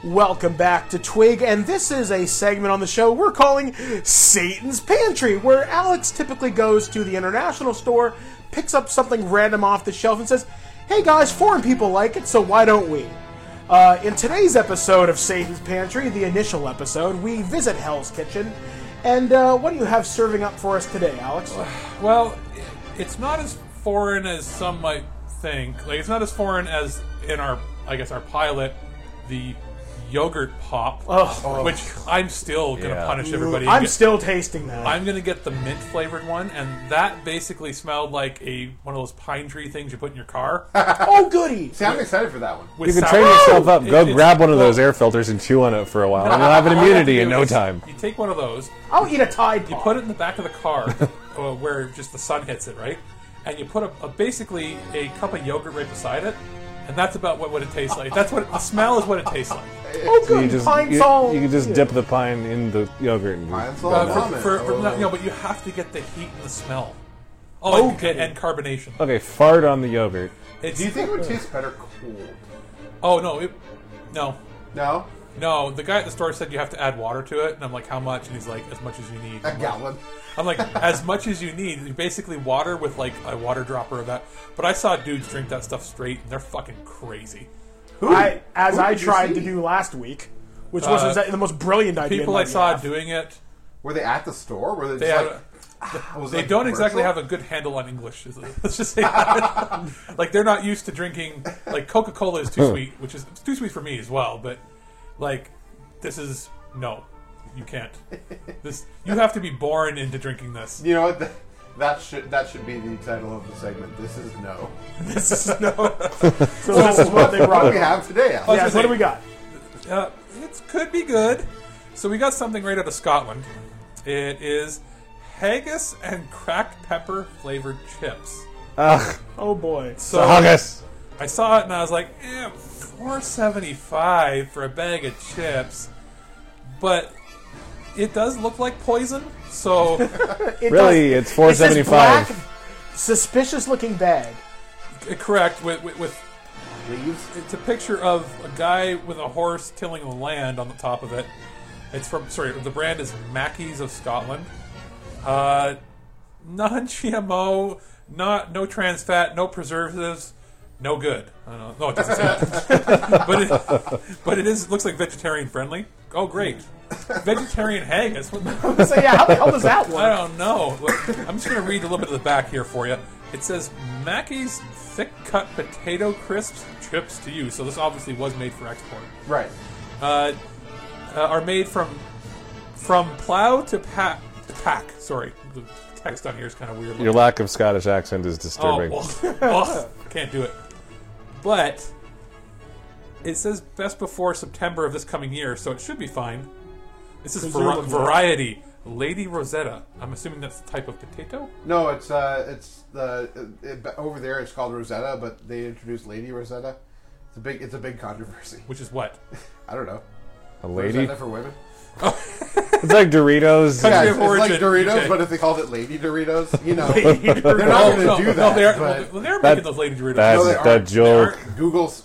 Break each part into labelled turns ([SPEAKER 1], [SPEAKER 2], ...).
[SPEAKER 1] Welcome back to Twig, and this is a segment on the show we're calling Satan's Pantry, where Alex typically goes to the international store, picks up something random off the shelf, and says, hey guys, foreign people like it, so why don't we? In today's episode of Satan's Pantry, the initial episode, we visit Hell's Kitchen, and what do you have serving up for us today, Alex?
[SPEAKER 2] Well, it's not as foreign as some might think. Like, it's not as foreign as in our pilot, the yogurt pop, which I'm still going to punish everybody.
[SPEAKER 1] I'm still tasting that.
[SPEAKER 2] I'm going to get the mint flavored one, and that basically smelled like one of those pine tree things you put in your car.
[SPEAKER 1] Oh, goody!
[SPEAKER 3] See, I'm excited for that one.
[SPEAKER 4] You can train yourself up. Go grab one of those air filters and chew on it for a while, and you'll have an immunity in no time.
[SPEAKER 2] You take one of those.
[SPEAKER 1] I'll eat a Tide Pod.
[SPEAKER 2] You put it in the back of the car where just the sun hits it, right? And you put basically a cup of yogurt right beside it. And that's about what it tastes like. That's what the smell is. What it tastes like.
[SPEAKER 1] Oh, good.
[SPEAKER 4] You can just dip the pine in the yogurt. And
[SPEAKER 3] Pine salt.
[SPEAKER 2] But you have to get the heat and the smell. And carbonation.
[SPEAKER 4] Okay, fart on the yogurt.
[SPEAKER 3] Do you think it would taste better cold?
[SPEAKER 2] Oh no,
[SPEAKER 3] No.
[SPEAKER 2] no. The guy at the store said you have to add water to it, and I'm like, how much? And he's like, as much as you need.
[SPEAKER 3] A gallon.
[SPEAKER 2] I'm like, as much as you need. You basically water with like a water dropper of that. But I saw dudes drink that stuff straight, and they're fucking crazy.
[SPEAKER 1] I tried to do last week, which was the most brilliant idea.
[SPEAKER 2] People I saw doing it.
[SPEAKER 3] Were they at the store? Were they
[SPEAKER 2] they don't exactly have a good handle on English. Let's just say that. Like, they're not used to drinking. Like, Coca-Cola is too sweet, which is too sweet for me as well. But like, this is no. You can't. You have to be born into drinking this.
[SPEAKER 3] You know what? That should be the title of the segment. This is no.
[SPEAKER 1] This is no. So this is what they brought.
[SPEAKER 3] What do we have today, Alex?
[SPEAKER 1] Yeah, what do we got?
[SPEAKER 2] It could be good. So we got something right out of Scotland. It is haggis and cracked pepper flavored chips.
[SPEAKER 4] Ugh.
[SPEAKER 1] Oh boy.
[SPEAKER 2] So
[SPEAKER 4] haggis.
[SPEAKER 2] I saw it and I was like, $4.75 for a bag of chips. But it does look like poison, so
[SPEAKER 4] it's $4.75.
[SPEAKER 1] Suspicious looking bag.
[SPEAKER 2] Correct. With
[SPEAKER 3] Leaves.
[SPEAKER 2] it's a picture of a guy with a horse tilling the land on the top of it. It's the brand is Mackey's of Scotland. Non-GMO, no trans fat, no preservatives, no good. I don't know. No, it doesn't say that. but it looks like vegetarian friendly. Oh, great. Vegetarian haggis.
[SPEAKER 1] So yeah, how the hell does that work?
[SPEAKER 2] I don't know. I'm just going to read a little bit of the back here for you. It says Mackey's thick cut potato crisps chips to you. So this obviously was made for export.
[SPEAKER 3] Right.
[SPEAKER 2] Are made from plow to pack. Sorry, the text on here is kind of weird.
[SPEAKER 4] Your lack of Scottish accent is disturbing.
[SPEAKER 2] Can't do it. But it says best before September of this coming year, so it should be fine. This is variety Lady Rosetta. I'm assuming that's the type of potato.
[SPEAKER 3] No, it's over there. It's called Rosetta, but they introduced Lady Rosetta. It's a big controversy.
[SPEAKER 2] Which is what?
[SPEAKER 3] I don't know.
[SPEAKER 4] A lady
[SPEAKER 3] Rosetta for women.
[SPEAKER 4] It's like Doritos.
[SPEAKER 3] Yeah, it's
[SPEAKER 2] origin,
[SPEAKER 3] like Doritos,
[SPEAKER 2] okay.
[SPEAKER 3] but if they called it Lady Doritos, they're not going to do that.
[SPEAKER 2] They're making those Lady Doritos.
[SPEAKER 4] That joke.
[SPEAKER 3] Google.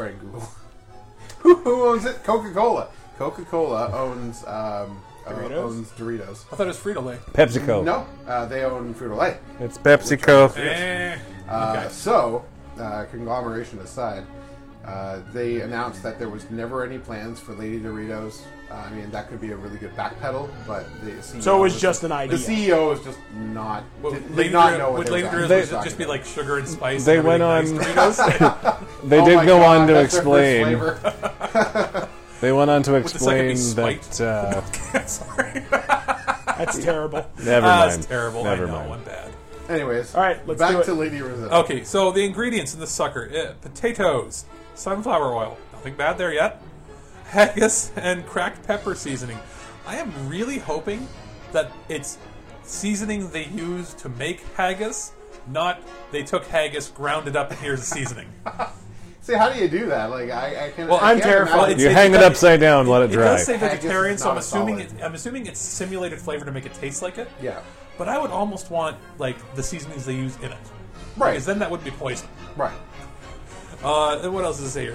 [SPEAKER 3] Who owns it? Coca-Cola. Coca-Cola owns Doritos.
[SPEAKER 2] I thought it was Frito-Lay.
[SPEAKER 4] PepsiCo.
[SPEAKER 3] No, they own Frito-Lay.
[SPEAKER 4] It's PepsiCo.
[SPEAKER 2] Okay.
[SPEAKER 3] So, conglomeration aside, they announced that there was never any plans for Lady Doritos. I mean, that could be a really good backpedal, but the CEO
[SPEAKER 1] so it was just an idea.
[SPEAKER 3] The CEO is just not.
[SPEAKER 2] Lady Doritos would just be like sugar and spice.
[SPEAKER 4] They
[SPEAKER 2] and
[SPEAKER 4] went on.
[SPEAKER 2] Doritos.
[SPEAKER 4] They did go on to
[SPEAKER 3] that's
[SPEAKER 4] explain.
[SPEAKER 3] their first flavor.
[SPEAKER 4] They went on to
[SPEAKER 2] Would the second be
[SPEAKER 4] explain that.
[SPEAKER 2] Sorry.
[SPEAKER 1] That's terrible.
[SPEAKER 4] Never mind.
[SPEAKER 2] That's terrible.
[SPEAKER 4] Never
[SPEAKER 2] I know,
[SPEAKER 4] mind.
[SPEAKER 2] I'm bad.
[SPEAKER 3] Anyways,
[SPEAKER 1] all right, let's
[SPEAKER 3] back
[SPEAKER 1] do it.
[SPEAKER 3] to Lady Rosetta.
[SPEAKER 2] Okay, so the ingredients in this sucker: potatoes, sunflower oil, nothing bad there yet, haggis, and cracked pepper seasoning. I am really hoping that it's seasoning they use to make haggis, not they took haggis, ground it up, and here's the seasoning.
[SPEAKER 3] See, how do you do that? Like, I can't.
[SPEAKER 2] Well,
[SPEAKER 3] I
[SPEAKER 1] I'm
[SPEAKER 3] can't
[SPEAKER 1] terrified.
[SPEAKER 3] imagine-
[SPEAKER 4] You hang it upside down, let it
[SPEAKER 2] It
[SPEAKER 4] dry.
[SPEAKER 2] does say vegetarian,
[SPEAKER 3] Haggis is
[SPEAKER 2] so
[SPEAKER 3] not
[SPEAKER 2] I'm assuming it's simulated flavor to make it taste like it.
[SPEAKER 3] Yeah.
[SPEAKER 2] But I would almost want like the seasonings they use in it,
[SPEAKER 3] Right.
[SPEAKER 2] Because then that would be poison.
[SPEAKER 3] Right.
[SPEAKER 2] What else does it say here?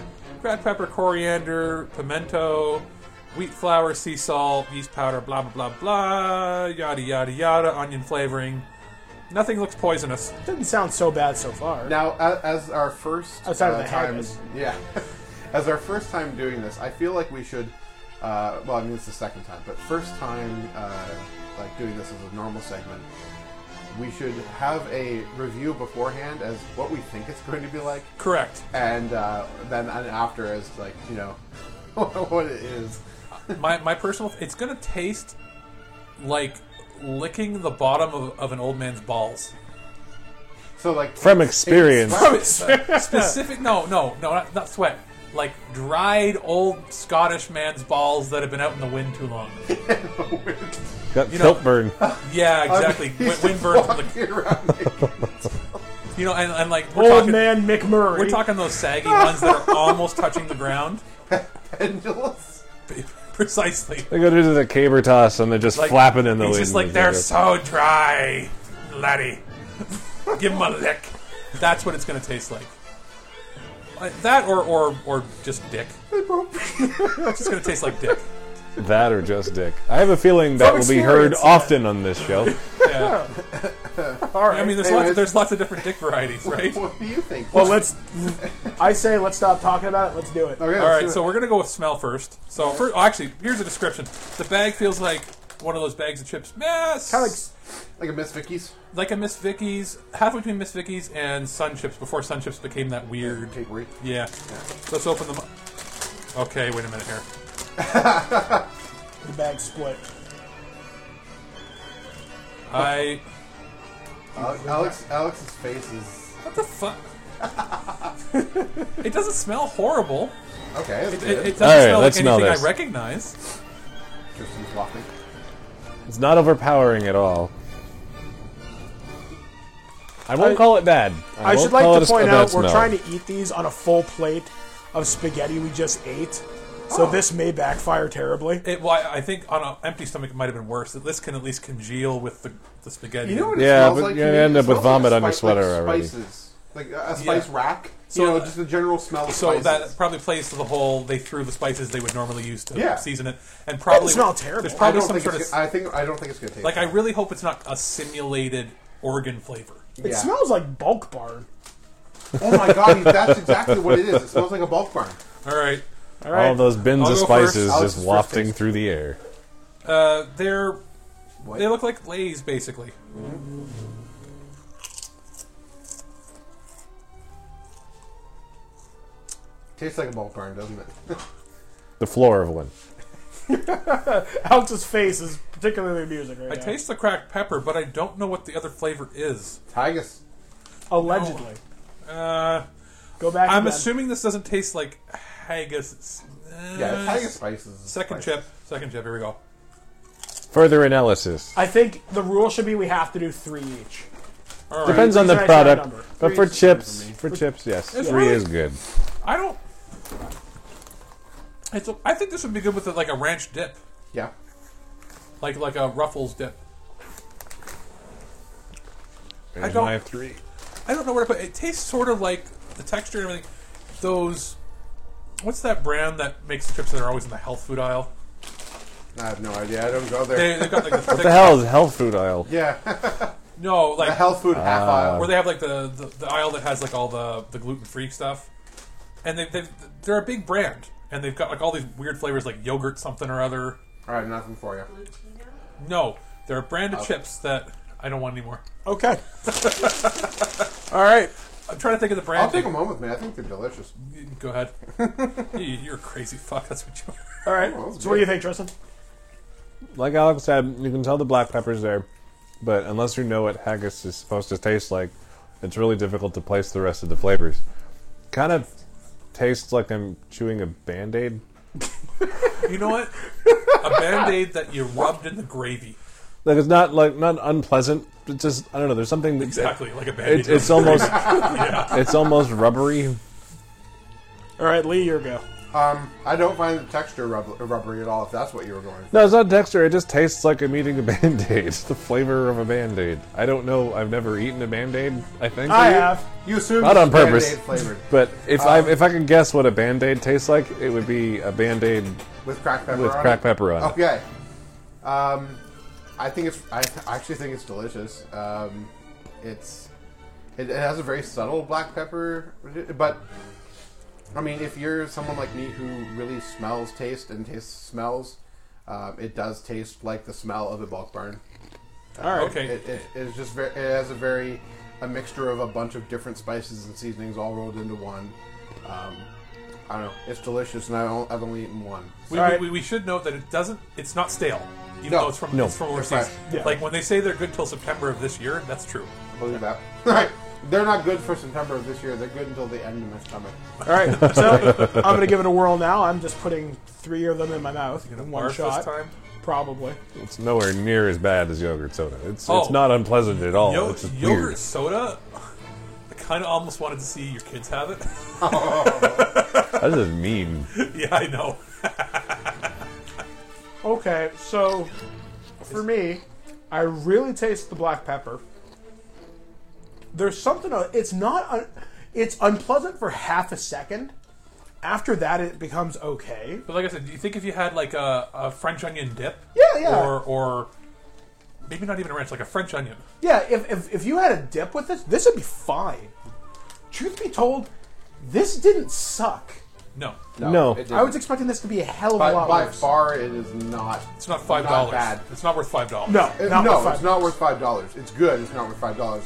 [SPEAKER 2] cracked pepper, coriander, pimento, wheat flour, sea salt, yeast powder, blah, blah, blah, blah, yada, yada, yada, onion flavoring. Nothing looks poisonous.
[SPEAKER 1] Doesn't sound so bad so far.
[SPEAKER 3] Now, as our first
[SPEAKER 1] Outside of the
[SPEAKER 3] time,
[SPEAKER 1] haggis.
[SPEAKER 3] yeah, as our first time doing this, I feel like we should. Well, I mean, it's the second time, but first time, like doing this as a normal segment, we should have a review beforehand as what we think it's going to be like,
[SPEAKER 2] Correct.
[SPEAKER 3] and then and after as like what it is.
[SPEAKER 2] My personal... It's going to taste like licking the bottom of an old man's balls.
[SPEAKER 3] So like
[SPEAKER 4] From experience.
[SPEAKER 2] Specific... No, not sweat. Like dried old Scottish man's balls that have been out in the wind too long.
[SPEAKER 4] Got tilt burn.
[SPEAKER 2] Yeah, exactly. Wind burn from the...
[SPEAKER 3] around naked.
[SPEAKER 2] And like... We're
[SPEAKER 1] Old
[SPEAKER 2] talking,
[SPEAKER 1] man McMurray.
[SPEAKER 2] We're talking those saggy ones that are almost touching the ground.
[SPEAKER 3] Pendulous.
[SPEAKER 2] Precisely.
[SPEAKER 4] They go to do the caber toss and they're just
[SPEAKER 2] Like,
[SPEAKER 4] flapping in the wind.
[SPEAKER 2] He's just like, they're so dry, laddie. Give him a lick. That's what it's going to taste like. That or just dick. It's just going to taste like dick.
[SPEAKER 4] That or just dick. I have a feeling that
[SPEAKER 1] From
[SPEAKER 4] will be heard
[SPEAKER 1] experience.
[SPEAKER 4] often on this show.
[SPEAKER 2] Yeah.
[SPEAKER 1] All right.
[SPEAKER 2] I mean, there's lots of different dick varieties, right?
[SPEAKER 3] What do you think?
[SPEAKER 1] well, I say let's stop talking about it. Let's do it.
[SPEAKER 3] Okay,
[SPEAKER 2] All right, so we're going to go with smell first. So, actually, here's a description. The bag feels like one of those bags of chips. Yes!
[SPEAKER 1] Kind of
[SPEAKER 3] like a Miss Vicky's
[SPEAKER 2] Like a Miss Vicky's, halfway between Miss Vicky's and Sun Chips, before Sun Chips became that weird...
[SPEAKER 3] capery.
[SPEAKER 2] Yeah. Let's open them up. Okay, wait a minute here.
[SPEAKER 1] the bag split.
[SPEAKER 3] Alex's face is
[SPEAKER 2] What the fuck? It doesn't smell horrible.
[SPEAKER 3] okay. That's
[SPEAKER 2] It
[SPEAKER 3] good.
[SPEAKER 2] doesn't
[SPEAKER 4] All right,
[SPEAKER 2] smell like
[SPEAKER 4] let's smell
[SPEAKER 2] anything
[SPEAKER 4] this.
[SPEAKER 2] I recognize.
[SPEAKER 3] Tristan's laughing.
[SPEAKER 4] It's not overpowering at all. I won't call it bad.
[SPEAKER 1] I
[SPEAKER 4] won't
[SPEAKER 1] should like
[SPEAKER 4] call
[SPEAKER 1] to
[SPEAKER 4] it a
[SPEAKER 1] point
[SPEAKER 4] bad
[SPEAKER 1] out we're
[SPEAKER 4] smell.
[SPEAKER 1] trying to eat these on a full plate of spaghetti we just ate. So this may backfire terribly.
[SPEAKER 2] I think on an empty stomach it might have been worse. This can at least congeal with the spaghetti.
[SPEAKER 3] You know what it
[SPEAKER 4] Yeah,
[SPEAKER 3] smells
[SPEAKER 4] but
[SPEAKER 3] like?
[SPEAKER 4] you
[SPEAKER 3] to me?
[SPEAKER 4] end
[SPEAKER 3] It
[SPEAKER 4] up with
[SPEAKER 3] smells like
[SPEAKER 4] vomit on your
[SPEAKER 3] spice-
[SPEAKER 4] sweater
[SPEAKER 3] like
[SPEAKER 4] already.
[SPEAKER 3] Spices. Like a spice rack.
[SPEAKER 2] So,
[SPEAKER 3] just the general smell of
[SPEAKER 2] So
[SPEAKER 3] spices.
[SPEAKER 2] that probably plays to the whole. They threw the spices they would normally use to
[SPEAKER 3] Yeah.
[SPEAKER 2] season it, and probably
[SPEAKER 1] smell terrible.
[SPEAKER 2] There's
[SPEAKER 3] I
[SPEAKER 2] probably
[SPEAKER 3] don't
[SPEAKER 2] some
[SPEAKER 3] think
[SPEAKER 2] sort
[SPEAKER 3] it's.
[SPEAKER 2] of
[SPEAKER 3] I don't think it's gonna taste.
[SPEAKER 2] like. I really hope it's not a simulated organ flavor.
[SPEAKER 1] It
[SPEAKER 3] Yeah.
[SPEAKER 1] smells like Bulk Barn.
[SPEAKER 3] Oh my god, that's exactly what it is. It smells like a bulk barn.
[SPEAKER 2] All right,
[SPEAKER 1] All right.
[SPEAKER 4] All those bins
[SPEAKER 2] I'll
[SPEAKER 4] of
[SPEAKER 2] go first.
[SPEAKER 4] spices
[SPEAKER 3] Alex
[SPEAKER 4] just
[SPEAKER 3] is first
[SPEAKER 4] wafting
[SPEAKER 3] taste.
[SPEAKER 4] through the air.
[SPEAKER 2] they look like Lay's basically.
[SPEAKER 3] Tastes like a bulk barn, doesn't it?
[SPEAKER 4] The floor of one.
[SPEAKER 1] Alex's face is particularly amusing right
[SPEAKER 2] I
[SPEAKER 1] now.
[SPEAKER 2] taste the cracked pepper, but I don't know what the other flavor is.
[SPEAKER 3] Haggis.
[SPEAKER 1] Allegedly.
[SPEAKER 2] Uh,
[SPEAKER 1] Go back
[SPEAKER 2] I'm
[SPEAKER 1] to
[SPEAKER 2] assuming this doesn't taste like haggis. It's,
[SPEAKER 3] Yeah, it's haggis spices.
[SPEAKER 2] Second
[SPEAKER 3] Spices.
[SPEAKER 2] chip. Here we go.
[SPEAKER 4] Further analysis.
[SPEAKER 1] I think the rule should be we have to do 3 each.
[SPEAKER 2] All right.
[SPEAKER 4] Depends on the
[SPEAKER 1] Three's a nice round
[SPEAKER 4] product.
[SPEAKER 1] number.
[SPEAKER 4] But
[SPEAKER 3] Three
[SPEAKER 4] for
[SPEAKER 3] is fine
[SPEAKER 4] chips,
[SPEAKER 3] for me.
[SPEAKER 4] for chips, yes.
[SPEAKER 2] It's
[SPEAKER 4] 3
[SPEAKER 2] really-
[SPEAKER 4] is good.
[SPEAKER 2] I don't. I think this would be good with like a ranch dip,
[SPEAKER 3] Yeah.
[SPEAKER 2] like a Ruffles dip.
[SPEAKER 4] There's
[SPEAKER 2] don't-
[SPEAKER 4] my 3.
[SPEAKER 2] I don't know where to put it. It tastes sort of like the texture and everything. Those. What's that brand that makes the chips that are always in the health food aisle?
[SPEAKER 3] I have no idea. I don't go there.
[SPEAKER 2] They've got like
[SPEAKER 4] What the hell is health food aisle?
[SPEAKER 3] Yeah.
[SPEAKER 2] No, like
[SPEAKER 3] the health food half aisle.
[SPEAKER 2] where they have like the aisle that has like all the gluten free stuff, and they're a big brand, and they've got like all these weird flavors like yogurt something or other.
[SPEAKER 3] All right, nothing for you.
[SPEAKER 2] No, they're a brand of chips that I don't want anymore.
[SPEAKER 1] Okay. All right.
[SPEAKER 2] I'm trying to think of the brand.
[SPEAKER 3] I'll take them home with me. I think they're delicious.
[SPEAKER 2] Go ahead. You're a crazy fuck. That's what you are.
[SPEAKER 1] All right.
[SPEAKER 3] Oh, that's
[SPEAKER 1] So what do you
[SPEAKER 3] good.
[SPEAKER 1] think, Tristan?
[SPEAKER 4] Like Alex said, you can tell the black pepper's there, but unless you know what haggis is supposed to taste like, it's really difficult to place the rest of the flavors. Kind of tastes like I'm chewing a Band-Aid.
[SPEAKER 2] You know what? A Band-Aid that you rubbed in the gravy.
[SPEAKER 4] Like it's not unpleasant. It's just I don't know. There's something that,
[SPEAKER 2] Exactly, like a Band-Aid.
[SPEAKER 4] It's almost it's almost rubbery.
[SPEAKER 1] All right, Lee, your go.
[SPEAKER 3] I don't find the texture rubbery at all, if that's what you were going for.
[SPEAKER 4] No, it's not texture. It just tastes like I'm eating a Band-Aid. It's the flavor of a Band-Aid. I don't know. I've never eaten a Band-Aid, I think.
[SPEAKER 1] I have.
[SPEAKER 3] You assume
[SPEAKER 4] Not
[SPEAKER 3] it's
[SPEAKER 4] on purpose.
[SPEAKER 3] Band-Aid flavored.
[SPEAKER 4] But if I can guess what a Band-Aid tastes like, it would be a Band-Aid
[SPEAKER 3] With cracked pepper
[SPEAKER 4] with
[SPEAKER 3] on
[SPEAKER 4] cracked
[SPEAKER 3] it?
[SPEAKER 4] pepper on it.
[SPEAKER 3] Okay. I think it's. I actually think it's delicious. It has a very subtle black pepper, but I mean, if you're someone like me who really smells taste and tastes smells, it does taste like the smell of a bulk barn.
[SPEAKER 1] All right.
[SPEAKER 2] Okay.
[SPEAKER 3] It is just very. It has a mixture of a bunch of different spices and seasonings all rolled into one. I don't know. It's delicious, and I've only eaten one.
[SPEAKER 2] We should note that it's not stale, even
[SPEAKER 3] No.
[SPEAKER 2] though it's from overseas.
[SPEAKER 3] fresh.
[SPEAKER 1] Yeah.
[SPEAKER 2] Like when they say they're good till September of this year, that's true.
[SPEAKER 3] I believe that. Right. They're not good for September of this year. They're good until the end of my stomach.
[SPEAKER 1] All right. So I'm going to give it a whirl now. I'm just putting 3 of them in my mouth in one
[SPEAKER 2] Barf
[SPEAKER 1] shot.
[SPEAKER 2] this time.
[SPEAKER 1] Probably.
[SPEAKER 4] It's nowhere near as bad as yogurt soda. It's
[SPEAKER 2] Oh.
[SPEAKER 4] not unpleasant at all. It's just
[SPEAKER 2] Yogurt
[SPEAKER 4] weird.
[SPEAKER 2] soda. I kind of almost wanted to see your kids have it.
[SPEAKER 4] That's just mean.
[SPEAKER 2] Yeah, I know.
[SPEAKER 1] Okay, so for me, I really taste the black pepper. There's something. It's not. It's unpleasant for half a second. After that, it becomes okay.
[SPEAKER 2] But like I said, do you think if you had like a French onion dip,
[SPEAKER 1] Yeah.
[SPEAKER 2] or maybe not even a ranch, like a French onion?
[SPEAKER 1] Yeah, if you had a dip with this would be fine. Truth be told, this didn't suck.
[SPEAKER 2] No,
[SPEAKER 4] No.
[SPEAKER 3] it
[SPEAKER 1] I was
[SPEAKER 3] didn't.
[SPEAKER 1] expecting this to be a hell of a lot
[SPEAKER 3] By
[SPEAKER 1] worse.
[SPEAKER 3] far, it is not.
[SPEAKER 2] it's not $5.
[SPEAKER 3] Not bad.
[SPEAKER 2] It's not worth $5.
[SPEAKER 1] No, not
[SPEAKER 3] No,
[SPEAKER 1] with five.
[SPEAKER 3] it's not worth $5. It's good. It's not worth $5.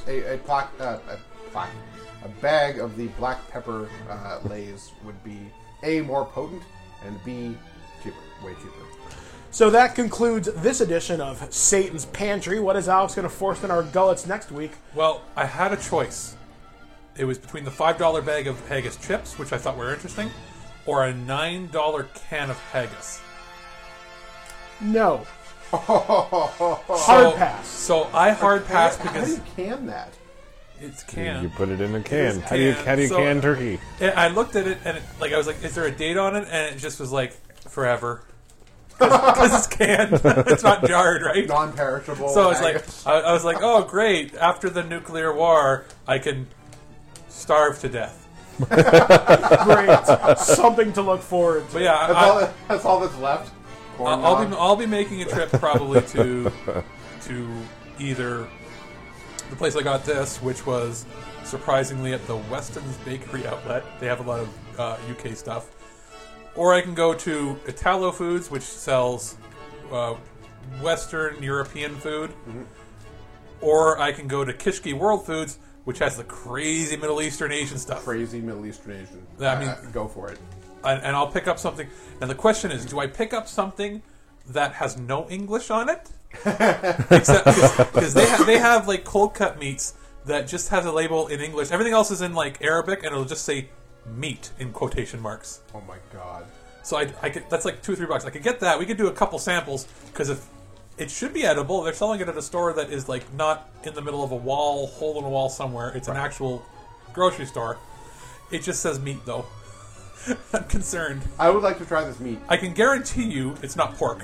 [SPEAKER 3] A bag of the black pepper Lay's would be A, more potent, and B, cheaper, way cheaper.
[SPEAKER 1] So that concludes this edition of Satan's Pantry. What is Alex going to force in our gullets next week?
[SPEAKER 2] Well, I had a choice. It was between the $5 bag of haggis chips, which I thought were interesting, or a $9 can of haggis.
[SPEAKER 1] No.
[SPEAKER 2] So-
[SPEAKER 1] Hard pass.
[SPEAKER 2] So I hard passed
[SPEAKER 3] How do
[SPEAKER 2] because
[SPEAKER 3] you can that?
[SPEAKER 2] it's canned.
[SPEAKER 4] You put it in a
[SPEAKER 2] is
[SPEAKER 4] can. How do you
[SPEAKER 2] canned. So-
[SPEAKER 4] can turkey?
[SPEAKER 2] And I looked at it and I was like, "Is there a date on it?" And it just was like, "Forever," because it's canned. It's not jarred, right?
[SPEAKER 3] Non-perishable.
[SPEAKER 2] So it's like,
[SPEAKER 3] haggis.
[SPEAKER 2] I was like, "Oh, great! After the nuclear war, I can starve to death."
[SPEAKER 1] Great. Something to look forward to.
[SPEAKER 2] But yeah,
[SPEAKER 3] That's all that's left. Corn dog.
[SPEAKER 2] I'll be making a trip probably to either the place I got this, which was surprisingly at the Weston's Bakery outlet. They have a lot of UK stuff. Or I can go to Italo Foods, which sells Western European food.
[SPEAKER 3] Mm-hmm.
[SPEAKER 2] Or I can go to Kishki World Foods, which has the crazy Middle Eastern Asian stuff.
[SPEAKER 3] Crazy Middle Eastern Asian.
[SPEAKER 2] I mean-
[SPEAKER 3] Go for it.
[SPEAKER 2] And I'll pick up something. And the question is, do I pick up something that has no English on it? Except because they have like cold cut meats that just has a label in English. Everything else is in like Arabic, and it'll just say meat in quotation marks.
[SPEAKER 3] Oh my god.
[SPEAKER 2] So I could, that's like $2 or $3. I could get that. We could do a couple samples because if it should be edible, they're selling it at a store that is like not in the middle of a hole in a wall somewhere. It's an actual grocery store. It just says meat though. I'm concerned.
[SPEAKER 3] I would like to try this meat.
[SPEAKER 2] I can guarantee you it's not pork.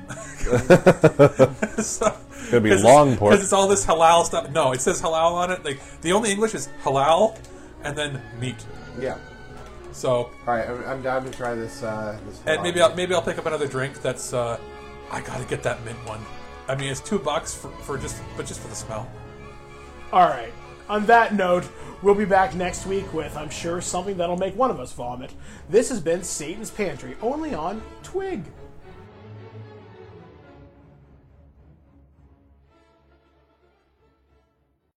[SPEAKER 2] So,
[SPEAKER 4] Could be long pork.
[SPEAKER 2] because it's all this halal stuff. No, it says halal on it. Like the only English is halal, and then meat.
[SPEAKER 3] Yeah.
[SPEAKER 2] So,
[SPEAKER 3] All right, I'm down to try this.
[SPEAKER 2] and maybe I'll pick up another drink. That's I gotta get that mint one. I mean, it's $2 for just for the smell.
[SPEAKER 1] All right. On that note, we'll be back next week with, I'm sure, something that'll make one of us vomit. This has been Satan's Pantry, only on Twig.